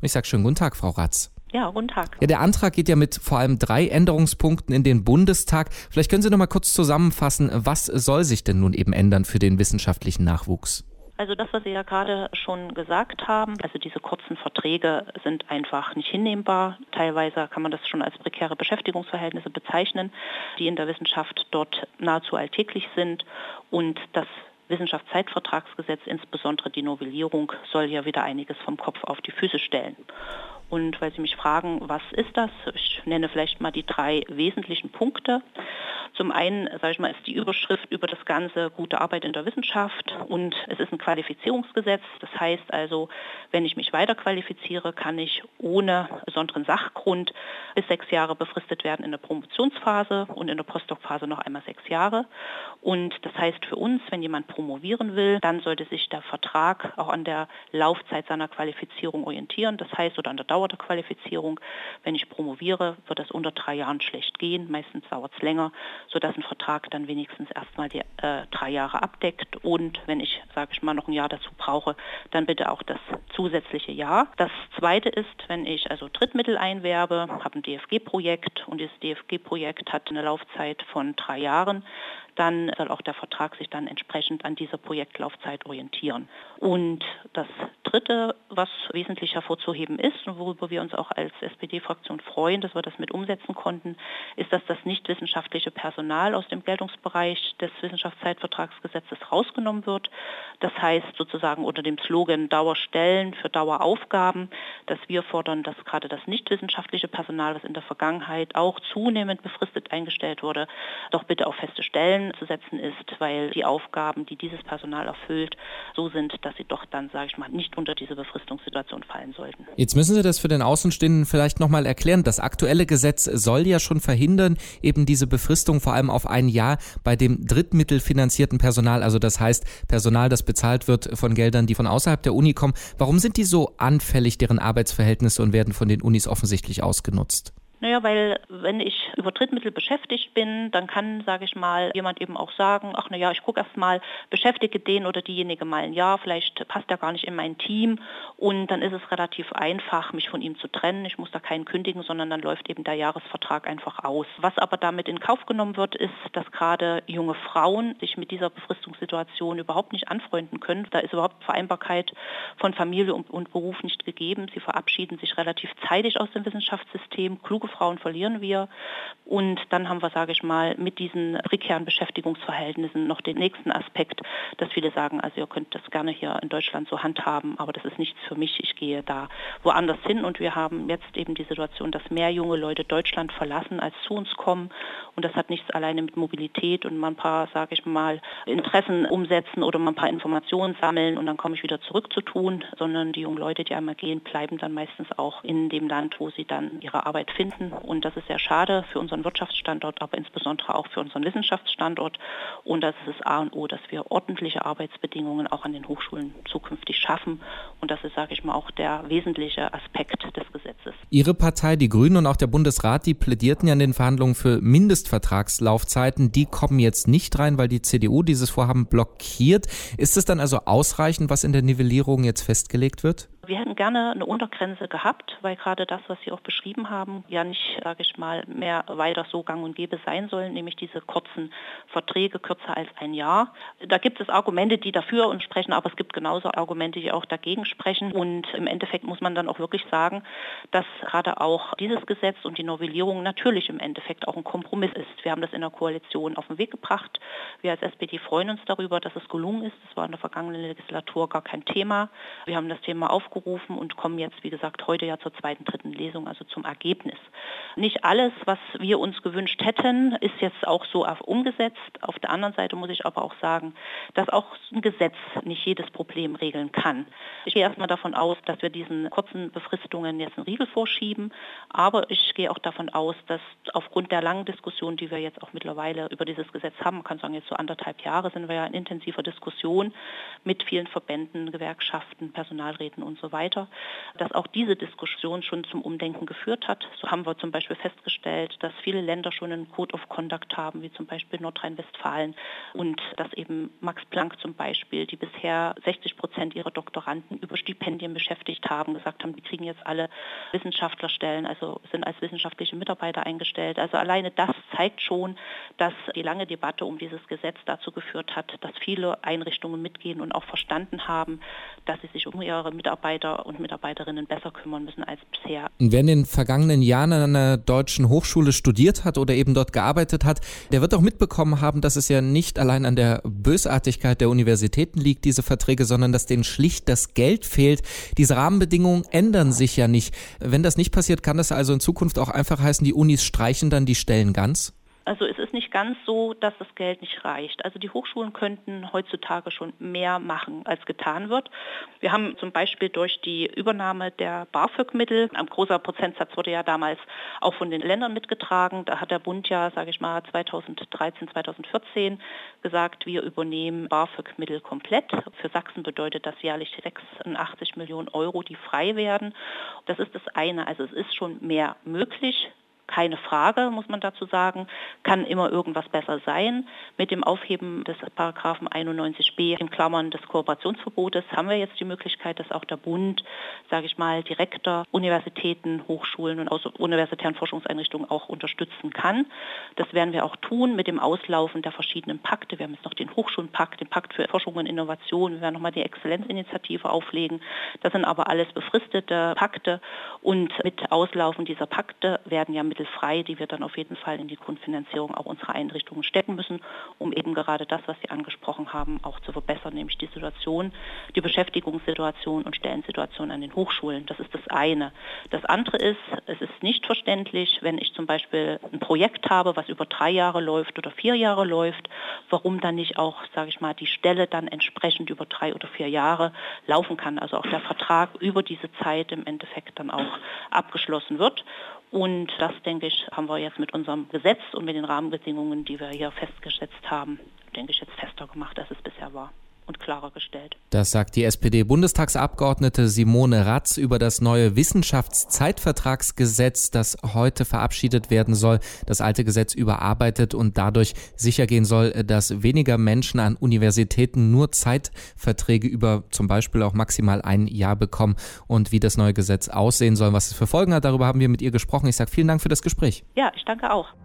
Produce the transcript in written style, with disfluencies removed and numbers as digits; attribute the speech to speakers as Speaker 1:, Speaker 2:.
Speaker 1: Ich sage schönen guten Tag, Frau Ratz.
Speaker 2: Ja, guten Tag.
Speaker 1: Ja, der Antrag geht ja mit vor allem 3 Änderungspunkten in den Bundestag. Vielleicht können Sie noch mal kurz zusammenfassen, was soll sich denn nun eben ändern für den wissenschaftlichen Nachwuchs?
Speaker 2: Also das, was Sie ja gerade schon gesagt haben, also diese kurzen Verträge sind einfach nicht hinnehmbar. Teilweise kann man das schon als prekäre Beschäftigungsverhältnisse bezeichnen, die in der Wissenschaft dort nahezu alltäglich sind. Und das Wissenschaftszeitvertragsgesetz, insbesondere die Novellierung, soll ja wieder einiges vom Kopf auf die Füße stellen. Und weil Sie mich fragen, was ist das? Ich nenne vielleicht mal die 3 wesentlichen Punkte. Zum einen, ist die Überschrift über das Ganze gute Arbeit in der Wissenschaft und es ist ein Qualifizierungsgesetz. Das heißt also, wenn ich mich weiterqualifiziere, kann ich ohne besonderen Sachgrund bis 6 Jahre befristet werden in der Promotionsphase und in der Postdoc-Phase noch einmal 6 Jahre. Und das heißt für uns, wenn jemand promovieren will, dann sollte sich der Vertrag auch an der Laufzeit seiner Qualifizierung orientieren. Das heißt, oder an der Dauer der Qualifizierung. Wenn ich promoviere, wird das unter 3 Jahren schlecht gehen. Meistens dauert es länger, sodass ein Vertrag dann wenigstens erstmal die 3 Jahre abdeckt. Und wenn ich, noch ein Jahr dazu brauche, dann bitte auch das zusätzliche Jahr. Das Zweite ist, wenn ich also Drittmittel einwerbe, habe ein DFG-Projekt und dieses DFG-Projekt hat eine Laufzeit von 3 Jahren, dann soll auch der Vertrag sich dann entsprechend an dieser Projektlaufzeit orientieren. Und das Dritte, was wesentlich hervorzuheben ist und worüber wir uns auch als SPD-Fraktion freuen, dass wir das mit umsetzen konnten, ist, dass das nichtwissenschaftliche Personal aus dem Geltungsbereich des Wissenschaftszeitvertragsgesetzes rausgenommen wird. Das heißt sozusagen unter dem Slogan Dauerstellen für Daueraufgaben, dass wir fordern, dass gerade das nichtwissenschaftliche Personal, das in der Vergangenheit auch zunehmend befristet eingestellt wurde, doch bitte auf feste Stellen zu setzen ist, weil die Aufgaben, die dieses Personal erfüllt, so sind, dass sie doch dann, nicht unter diese Befristungssituation fallen sollten.
Speaker 1: Jetzt müssen Sie das für den Außenstehenden vielleicht nochmal erklären. Das aktuelle Gesetz soll ja schon verhindern, eben diese Befristung vor allem auf 1 Jahr bei dem drittmittelfinanzierten Personal, also das heißt Personal, das bezahlt wird von Geldern, die von außerhalb der Uni kommen. Warum sind die so anfällig, deren Arbeitsverhältnisse, und werden von den Unis offensichtlich ausgenutzt?
Speaker 2: Weil wenn ich über Drittmittel beschäftigt bin, dann kann, jemand eben auch sagen, ich gucke erst mal, beschäftige den oder diejenige mal ein Jahr, vielleicht passt er gar nicht in mein Team und dann ist es relativ einfach, mich von ihm zu trennen. Ich muss da keinen kündigen, sondern dann läuft eben der Jahresvertrag einfach aus. Was aber damit in Kauf genommen wird, ist, dass gerade junge Frauen sich mit dieser Befristungssituation überhaupt nicht anfreunden können. Da ist überhaupt Vereinbarkeit von Familie und Beruf nicht gegeben. Sie verabschieden sich relativ zeitig aus dem Wissenschaftssystem. Kluge Frauen verlieren wir. Und dann haben wir, mit diesen prekären Beschäftigungsverhältnissen noch den nächsten Aspekt, dass viele sagen, also ihr könnt das gerne hier in Deutschland so handhaben, aber das ist nichts für mich, ich gehe da woanders hin. Und wir haben jetzt eben die Situation, dass mehr junge Leute Deutschland verlassen, als zu uns kommen. Und das hat nichts alleine mit Mobilität und mal ein paar, Interessen umsetzen oder mal ein paar Informationen sammeln und dann komme ich wieder zurück zu tun, sondern die jungen Leute, die einmal gehen, bleiben dann meistens auch in dem Land, wo sie dann ihre Arbeit finden. Und das ist sehr schade für unseren Wirtschaftsstandort, aber insbesondere auch für unseren Wissenschaftsstandort. Und das ist das A und O, dass wir ordentliche Arbeitsbedingungen auch an den Hochschulen zukünftig schaffen. Und das ist, auch der wesentliche Aspekt des Gesetzes.
Speaker 1: Ihre Partei, die Grünen und auch der Bundesrat, die plädierten ja in den Verhandlungen für Mindestvertragslaufzeiten. Die kommen jetzt nicht rein, weil die CDU dieses Vorhaben blockiert. Ist es dann also ausreichend, was in der Nivellierung jetzt festgelegt wird?
Speaker 2: Wir hätten gerne eine Untergrenze gehabt, weil gerade das, was Sie auch beschrieben haben, ja nicht, mehr weiter so gang und gäbe sein sollen, nämlich diese kurzen Verträge, kürzer als 1 Jahr. Da gibt es Argumente, die dafür und sprechen, aber es gibt genauso Argumente, die auch dagegen sprechen. Und im Endeffekt muss man dann auch wirklich sagen, dass gerade auch dieses Gesetz und die Novellierung natürlich im Endeffekt auch ein Kompromiss ist. Wir haben das in der Koalition auf den Weg gebracht. Wir als SPD freuen uns darüber, dass es gelungen ist. Das war in der vergangenen Legislatur gar kein Thema. Wir haben das Thema aufgerufen und kommen jetzt, wie gesagt, heute ja zur 2., 3. Lesung, also zum Ergebnis. Nicht alles, was wir uns gewünscht hätten, ist jetzt auch so umgesetzt. Auf der anderen Seite muss ich aber auch sagen, dass auch ein Gesetz nicht jedes Problem regeln kann. Ich gehe erstmal davon aus, dass wir diesen kurzen Befristungen jetzt einen Riegel vorschieben, aber ich gehe auch davon aus, dass aufgrund der langen Diskussion, die wir jetzt auch mittlerweile über dieses Gesetz haben, man kann sagen, jetzt so 1,5 Jahre sind wir ja in intensiver Diskussion mit vielen Verbänden, Gewerkschaften, Personalräten und so so weiter, dass auch diese Diskussion schon zum Umdenken geführt hat. So haben wir zum Beispiel festgestellt, dass viele Länder schon einen Code of Conduct haben, wie zum Beispiel Nordrhein-Westfalen, und dass eben Max Planck zum Beispiel, die bisher 60% ihrer Doktoranden über Stipendien beschäftigt haben, gesagt haben, die kriegen jetzt alle Wissenschaftlerstellen, also sind als wissenschaftliche Mitarbeiter eingestellt. Also alleine das zeigt schon, dass die lange Debatte um dieses Gesetz dazu geführt hat, dass viele Einrichtungen mitgehen und auch verstanden haben, dass sie sich um ihre Mitarbeiter und Mitarbeiterinnen besser kümmern müssen als bisher.
Speaker 1: Wer in den vergangenen Jahren an einer deutschen Hochschule studiert hat oder eben dort gearbeitet hat, der wird auch mitbekommen haben, dass es ja nicht allein an der Bösartigkeit der Universitäten liegt, diese Verträge, sondern dass denen schlicht das Geld fehlt. Diese Rahmenbedingungen ändern sich ja nicht. Wenn das nicht passiert, kann das also in Zukunft auch einfach heißen, die Unis streichen dann die Stellen ganz?
Speaker 2: Also es ist nicht ganz so, dass das Geld nicht reicht. Also die Hochschulen könnten heutzutage schon mehr machen, als getan wird. Wir haben zum Beispiel durch die Übernahme der BAföG-Mittel, ein großer Prozentsatz wurde ja damals auch von den Ländern mitgetragen. Da hat der Bund ja, 2013, 2014 gesagt, wir übernehmen BAföG-Mittel komplett. Für Sachsen bedeutet das jährlich 86 Millionen Euro, die frei werden. Das ist das eine. Also es ist schon mehr möglich. Keine Frage, muss man dazu sagen, kann immer irgendwas besser sein. Mit dem Aufheben des Paragraphen 91b in Klammern des Kooperationsverbotes haben wir jetzt die Möglichkeit, dass auch der Bund, direkter Universitäten, Hochschulen und universitären Forschungseinrichtungen auch unterstützen kann. Das werden wir auch tun mit dem Auslaufen der verschiedenen Pakte. Wir haben jetzt noch den Hochschulpakt, den Pakt für Forschung und Innovation. Wir werden nochmal die Exzellenzinitiative auflegen. Das sind aber alles befristete Pakte und mit Auslaufen dieser Pakte werden ja Mittel frei, die wir dann auf jeden Fall in die Grundfinanzierung auch unserer Einrichtungen stecken müssen, um eben gerade das, was Sie angesprochen haben, auch zu verbessern, nämlich die Situation, die Beschäftigungssituation und Stellensituation an den Hochschulen. Das ist das eine. Das andere ist, es ist nicht verständlich, wenn ich zum Beispiel ein Projekt habe, was über 3 Jahre läuft oder 4 Jahre läuft, warum dann nicht auch, die Stelle dann entsprechend über 3 oder 4 Jahre laufen kann. Also auch der Vertrag über diese Zeit im Endeffekt dann auch abgeschlossen wird. Und das, denke ich, haben wir jetzt mit unserem Gesetz und mit den Rahmenbedingungen, die wir hier festgesetzt haben, jetzt fester gemacht, als es bisher war und klarer gestellt.
Speaker 1: Das sagt die SPD-Bundestagsabgeordnete Simone Ratz über das neue Wissenschaftszeitvertragsgesetz, das heute verabschiedet werden soll. Das alte Gesetz überarbeitet und dadurch sichergehen soll, dass weniger Menschen an Universitäten nur Zeitverträge über zum Beispiel auch maximal 1 Jahr bekommen. Und wie das neue Gesetz aussehen soll, was es für Folgen hat, darüber haben wir mit ihr gesprochen. Ich sage vielen Dank für das Gespräch.
Speaker 2: Ja, ich danke auch.